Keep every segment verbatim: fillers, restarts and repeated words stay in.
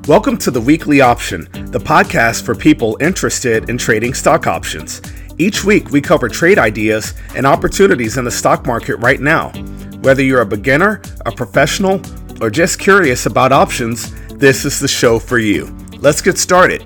Welcome to the Weekly Option, the podcast for people interested in trading stock options. Each week, we cover trade ideas and opportunities in the stock market right now. Whether you're a beginner, a professional, or just curious about options, this is the show for you. Let's get started.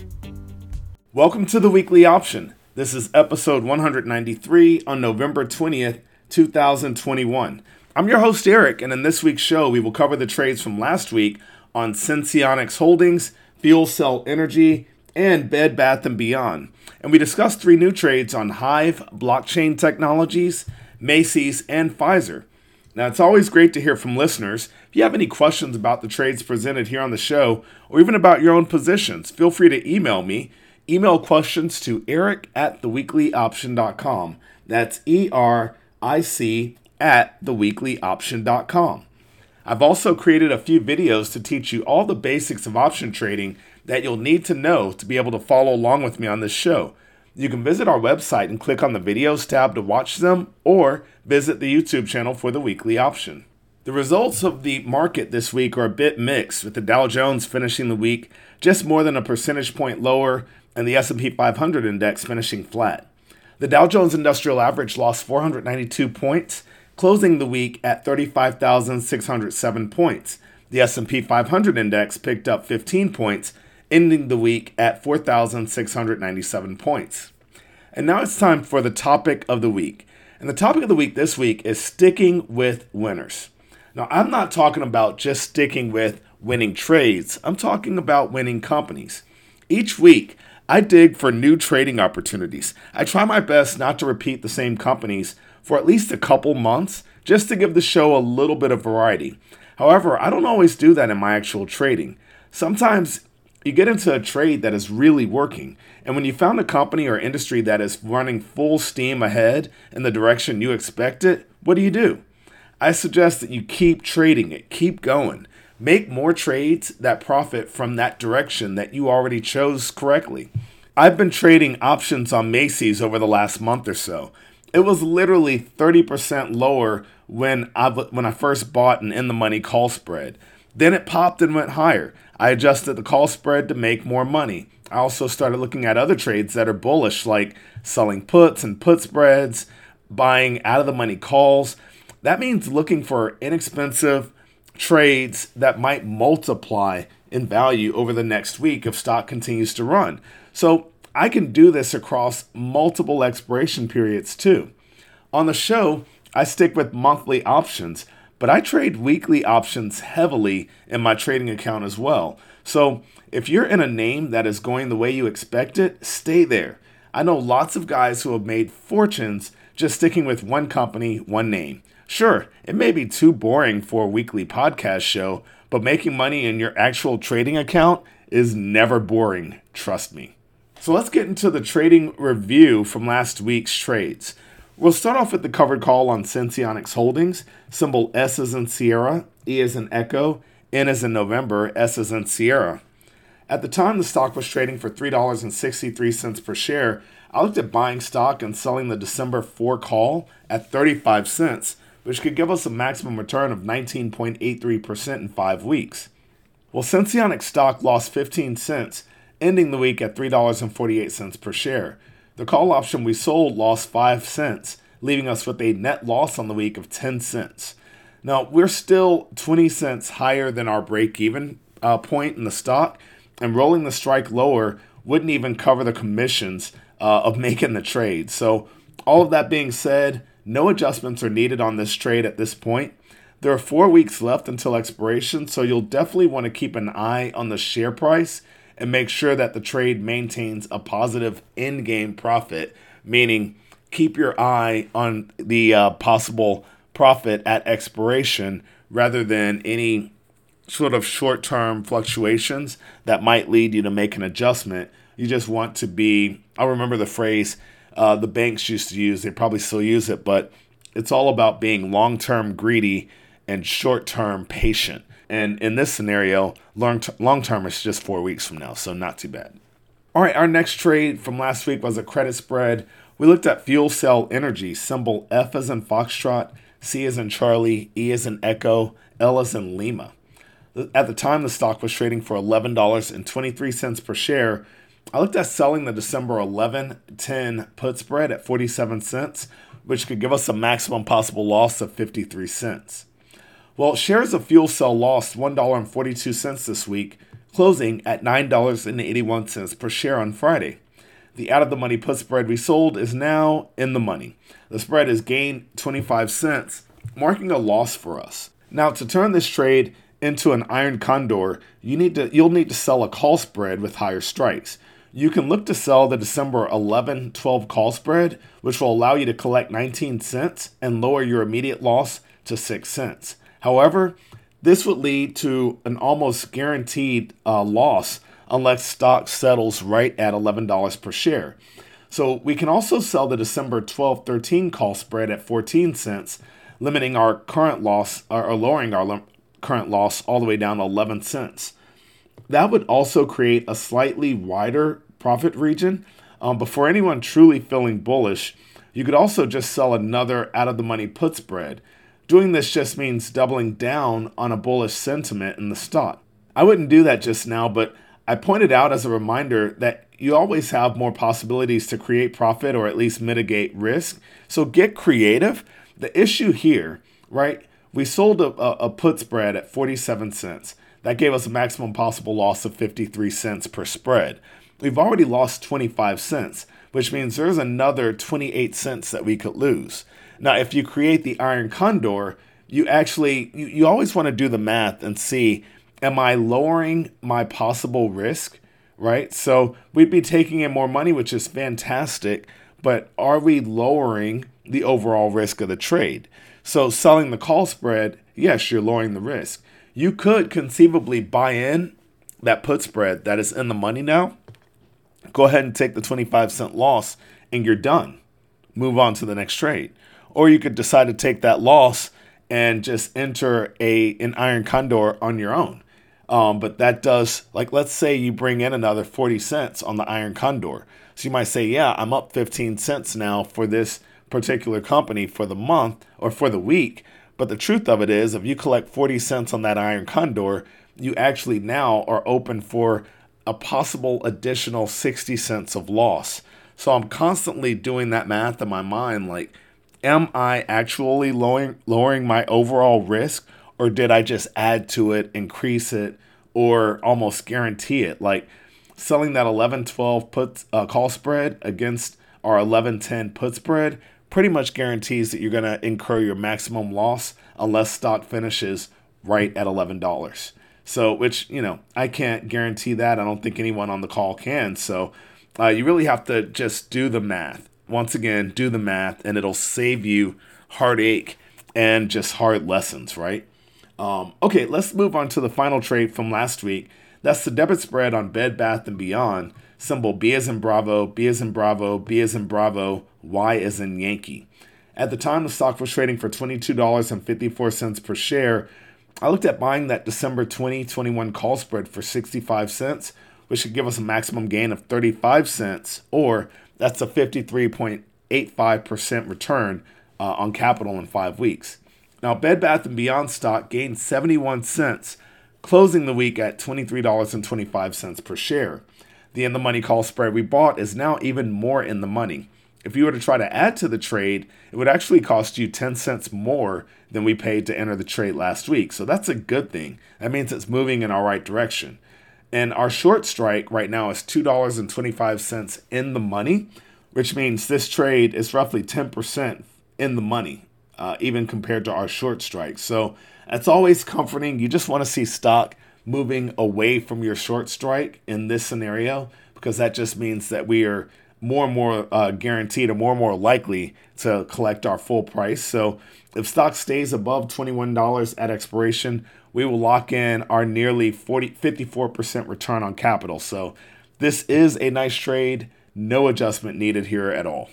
Welcome to the Weekly Option. This is episode one ninety-three on November twentieth, two thousand twenty-one. I'm your host, Eric, and in this week's show, we will cover the trades from last week on Senseonics Holdings, FuelCell Energy, and Bed Bath and Beyond. And we discussed three new trades on Hive, Blockchain Technologies, Macy's, and Pfizer. Now, it's always great to hear from listeners. If you have any questions about the trades presented here on the show, or even about your own positions, feel free to email me. Email questions to eric at the weekly option dot com. That's E R I C at the weekly option dot com. I've also created a few videos to teach you all the basics of option trading that you'll need to know to be able to follow along with me on this show. You can visit our website and click on the videos tab to watch them, or visit the YouTube channel for the Weekly Option. The results of the market this week are a bit mixed, with the Dow Jones finishing the week just more than a percentage point lower and the S and P five hundred index finishing flat. The Dow Jones Industrial Average lost four hundred ninety-two points, closing the week at thirty-five thousand six hundred seven points. The S and P five hundred index picked up fifteen points, ending the week at four thousand six hundred ninety-seven points. And now it's time for the topic of the week. And the topic of the week this week is sticking with winners. Now, I'm not talking about just sticking with winning trades. I'm talking about winning companies. Each week, I dig for new trading opportunities. I try my best not to repeat the same companies for at least a couple months, just to give the show a little bit of variety. However, I don't always do that in my actual trading. Sometimes you get into a trade that is really working, and when you found a company or industry that is running full steam ahead in the direction you expect it, what do you do? I suggest that you keep trading it, keep going. Make more trades that profit from that direction that you already chose correctly. I've been trading options on Macy's over the last month or so. It was literally thirty percent lower when I, when I first bought an in-the-money call spread. Then it popped and went higher. I adjusted the call spread to make more money. I also started looking at other trades that are bullish, like selling puts and put spreads, buying out-of-the-money calls. That means looking for inexpensive trades that might multiply in value over the next week if stock continues to run. So I can do this across multiple expiration periods too. On the show, I stick with monthly options, but I trade weekly options heavily in my trading account as well. So if you're in a name that is going the way you expect it, stay there. I know lots of guys who have made fortunes just sticking with one company, one name. Sure, it may be too boring for a weekly podcast show, but making money in your actual trading account is never boring, trust me. So let's get into the trading review from last week's trades. We'll start off with the covered call on Senseonics Holdings, symbol S as in Sierra, E as in Echo, N as in November, S as in Sierra. At the time, the stock was trading for three dollars and sixty-three cents per share. I looked at buying stock and selling the December fourth call at thirty-five cents, which could give us a maximum return of nineteen point eight three percent in five weeks. Well, Senseonics stock lost fifteen cents, ending the week at three dollars and forty-eight cents per share. The call option we sold lost five cents, leaving us with a net loss on the week of ten cents. Now, we're still twenty cents higher than our break-even uh, point in the stock, and rolling the strike lower wouldn't even cover the commissions uh, of making the trade. So, all of that being said, no adjustments are needed on this trade at this point. There are four weeks left until expiration, so you'll definitely want to keep an eye on the share price and make sure that the trade maintains a positive in-game profit, meaning keep your eye on the uh, possible profit at expiration rather than any sort of short-term fluctuations that might lead you to make an adjustment. You just want to be, I remember the phrase uh, the banks used to use, they probably still use it, but it's all about being long-term greedy and short-term patient. And in this scenario, long t- long-term is just four weeks from now, so not too bad. All right, our next trade from last week was a credit spread. We looked at FuelCell Energy, symbol F as in Foxtrot, C as in Charlie, E as in Echo, L as in Lima. At the time, the stock was trading for eleven dollars and twenty-three cents per share. I looked at selling the December eleven ten put spread at forty-seven cents, which could give us a maximum possible loss of fifty-three cents. Well, shares of FuelCell lost one dollar and forty-two cents this week, closing at nine dollars and eighty-one cents per share on Friday. The out-of-the-money put spread we sold is now in the money. The spread has gained twenty-five cents, marking a loss for us. Now, to turn this trade into an iron condor, you need to you'll need to sell a call spread with higher strikes. You can look to sell the December eleven twelve call spread, which will allow you to collect nineteen cents and lower your immediate loss to six cents. However, this would lead to an almost guaranteed uh, loss unless stock settles right at eleven dollars per share. So we can also sell the December twelve thirteen call spread at fourteen cents, limiting our current loss or lowering our lim- current loss all the way down to eleven cents. That would also create a slightly wider profit region. Um, but for anyone truly feeling bullish, you could also just sell another out-of-the-money put spread. Doing this just means doubling down on a bullish sentiment in the stock. I wouldn't do that just now, but I pointed out as a reminder that you always have more possibilities to create profit or at least mitigate risk. So get creative. The issue here, right? We sold a, a put spread at forty-seven cents. That gave us a maximum possible loss of fifty-three cents per spread. We've already lost twenty-five cents, which means there's another twenty-eight cents that we could lose. Now, if you create the iron condor, you actually, you, you always want to do the math and see, am I lowering my possible risk, right? So we'd be taking in more money, which is fantastic, but are we lowering the overall risk of the trade? So selling the call spread, yes, you're lowering the risk. You could conceivably buy in that put spread that is in the money now. Go ahead and take the twenty-five cent loss and you're done. Move on to the next trade. Or you could decide to take that loss and just enter a an iron condor on your own. Um, but that does, like, let's say you bring in another forty cents on the iron condor. So you might say, yeah, I'm up fifteen cents now for this particular company for the month or for the week. But the truth of it is, if you collect forty cents on that iron condor, you actually now are open for a possible additional sixty cents of loss. So I'm constantly doing that math in my mind, like, am I actually lowering lowering my overall risk, or did I just add to it, increase it, or almost guarantee it? Like selling that eleven twelve put uh, call spread against our eleven ten put spread pretty much guarantees that you're going to incur your maximum loss unless stock finishes right at eleven dollars. So, which, you know, I can't guarantee that. I don't think anyone on the call can. So uh, you really have to just do the math. Once again, do the math, and it'll save you heartache and just hard lessons, right? Um, okay, let's move on to the final trade from last week. That's the debit spread on Bed Bath and Beyond. Symbol B as in Bravo, B as in Bravo, B as in Bravo, Y as in Yankee. At the time, the stock was trading for twenty-two dollars and fifty-four cents per share. I looked at buying that December twenty twenty-one call spread for sixty-five cents, which should give us a maximum gain of thirty-five cents, or that's a fifty-three point eight five percent return uh, on capital in five weeks. Now, Bed Bath and Beyond stock gained seventy-one cents, closing the week at twenty-three dollars and twenty-five cents per share. The in-the-money call spread we bought is now even more in the money. If you were to try to add to the trade, it would actually cost you ten cents more than we paid to enter the trade last week. So that's a good thing. That means it's moving in our right direction. And our short strike right now is two dollars and twenty-five cents in the money, which means this trade is roughly ten percent in the money, uh, even compared to our short strike. So it's always comforting. You just want to see stock moving away from your short strike in this scenario, because that just means that we are more and more uh, guaranteed or more and more likely to collect our full price. So if stock stays above twenty-one dollars at expiration, we will lock in our nearly forty, fifty-four percent return on capital. So this is a nice trade. No adjustment needed here at all.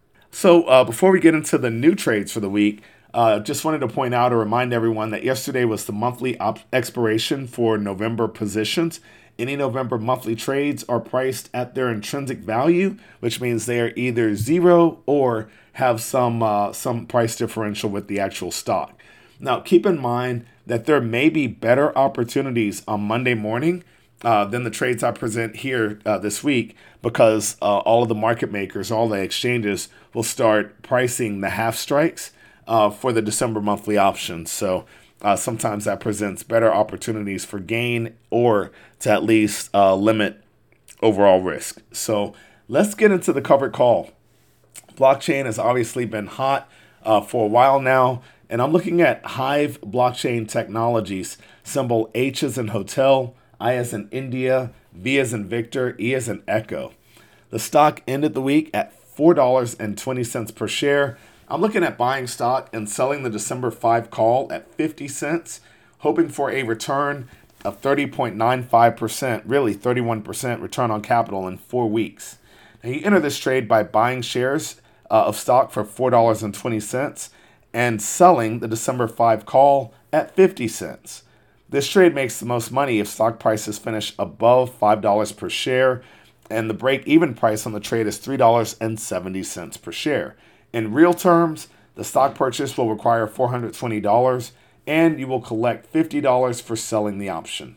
So uh, before we get into the new trades for the week, uh, just wanted to point out or remind everyone that yesterday was the monthly op- expiration for November positions. Any November monthly trades are priced at their intrinsic value, which means they are either zero or have some uh, some price differential with the actual stock. Now, keep in mind that there may be better opportunities on Monday morning uh, than the trades I present here uh, this week, because uh, all of the market makers, all the exchanges will start pricing the half strikes uh, for the December monthly options. So uh, sometimes that presents better opportunities for gain or to at least uh, limit overall risk. So let's get into the covered call. Blockchain has obviously been hot uh, for a while now, and I'm looking at Hive Blockchain Technologies, symbol H as in hotel, I as in India, V as in Victor, E as in Echo. The stock ended the week at four dollars and twenty cents per share. I'm looking at buying stock and selling the December fifth call at fifty cents, hoping for a return of thirty point nine five percent, really thirty-one percent return on capital in four weeks. Now you enter this trade by buying shares uh, of stock for four dollars and twenty cents and selling the December fifth call at fifty cents. This trade makes the most money if stock prices finish above five dollars per share, and the break-even price on the trade is three dollars and seventy cents per share. In real terms, the stock purchase will require four hundred twenty dollars, and you will collect fifty dollars for selling the option.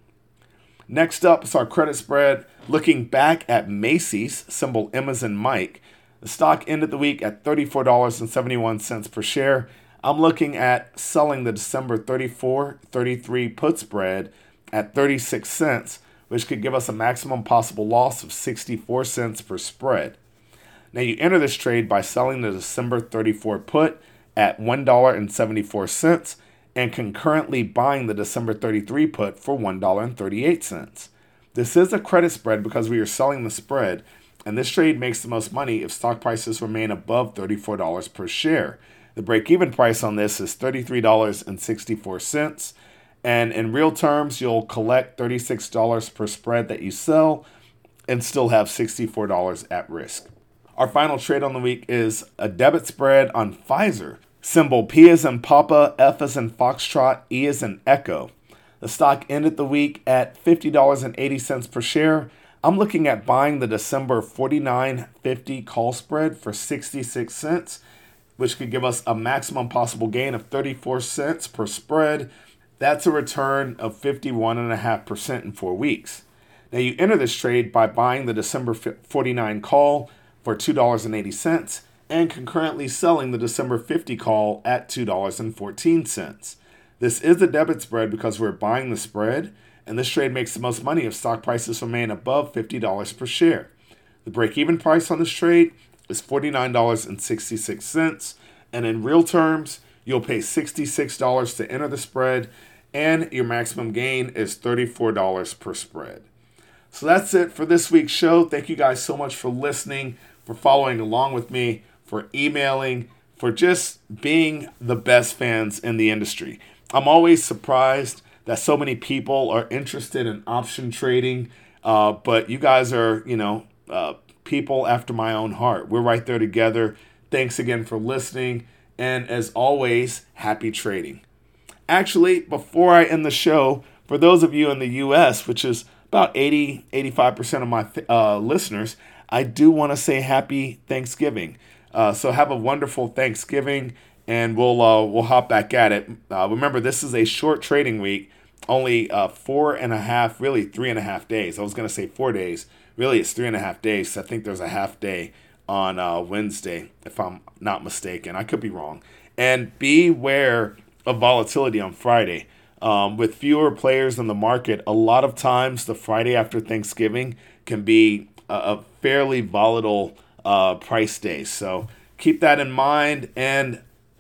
Next up is our credit spread. Looking back at Macy's, symbol M as in Mike, the stock ended the week at thirty-four dollars and seventy-one cents per share. I'm looking at selling the December thirty-four thirty-three put spread at thirty-six cents, which could give us a maximum possible loss of sixty-four cents per spread. Now you enter this trade by selling the December thirty-four put at one dollar and seventy-four cents and concurrently buying the December thirty-three put for one dollar and thirty-eight cents. This is a credit spread because we are selling the spread, and this trade makes the most money if stock prices remain above thirty-four dollars per share. The break-even price on this is thirty-three dollars and sixty-four cents, and in real terms, you'll collect thirty-six dollars per spread that you sell and still have sixty-four dollars at risk. Our final trade on the week is a debit spread on Pfizer, symbol P as in Papa, F as in Foxtrot, E as in Echo. The stock ended the week at fifty dollars and eighty cents per share. I'm looking at buying the December forty-nine fifty call spread for sixty-six cents, which could give us a maximum possible gain of thirty-four cents per spread. That's a return of fifty-one point five percent in four weeks. Now you enter this trade by buying the December forty-nine call for two dollars and eighty cents and concurrently selling the December fifty call at two dollars and fourteen cents. This is a debit spread because we're buying the spread, and this trade makes the most money if stock prices remain above fifty dollars per share. The break-even price on this trade is forty-nine dollars and sixty-six cents, and in real terms, you'll pay sixty-six dollars to enter the spread, and your maximum gain is thirty-four dollars per spread. So that's it for this week's show. Thank you guys so much for listening, for following along with me, for emailing, for just being the best fans in the industry. I'm always surprised that so many people are interested in option trading, uh, but you guys are, you know, uh, people after my own heart. We're right there together. Thanks again for listening, and as always, happy trading. Actually, before I end the show, for those of you in the U S, which is about eighty, eighty-five percent of my uh, listeners, I do want to say happy Thanksgiving. Uh, so have a wonderful Thanksgiving, and we'll uh, we'll hop back at it. Uh, remember, this is a short trading week, only uh, four and a half, really three and a half days. I was going to say four days. Really, it's three and a half days. I think there's a half day on uh, Wednesday, if I'm not mistaken. I could be wrong. And beware of volatility on Friday. Um, with fewer players in the market, a lot of times the Friday after Thanksgiving can be a, a fairly volatile uh, price day. So keep that in mind. And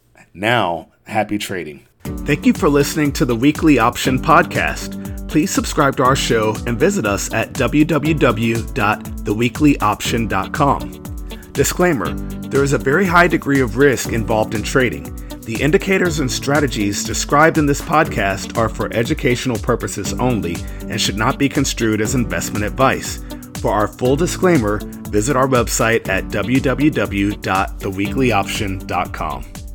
now, happy trading. Thank you for listening to the Weekly Option Podcast. Please subscribe to our show and visit us at w w w dot the weekly option dot com. Disclaimer: there is a very high degree of risk involved in trading. The indicators and strategies described in this podcast are for educational purposes only and should not be construed as investment advice. For our full disclaimer, visit our website at w w w dot the weekly option dot com.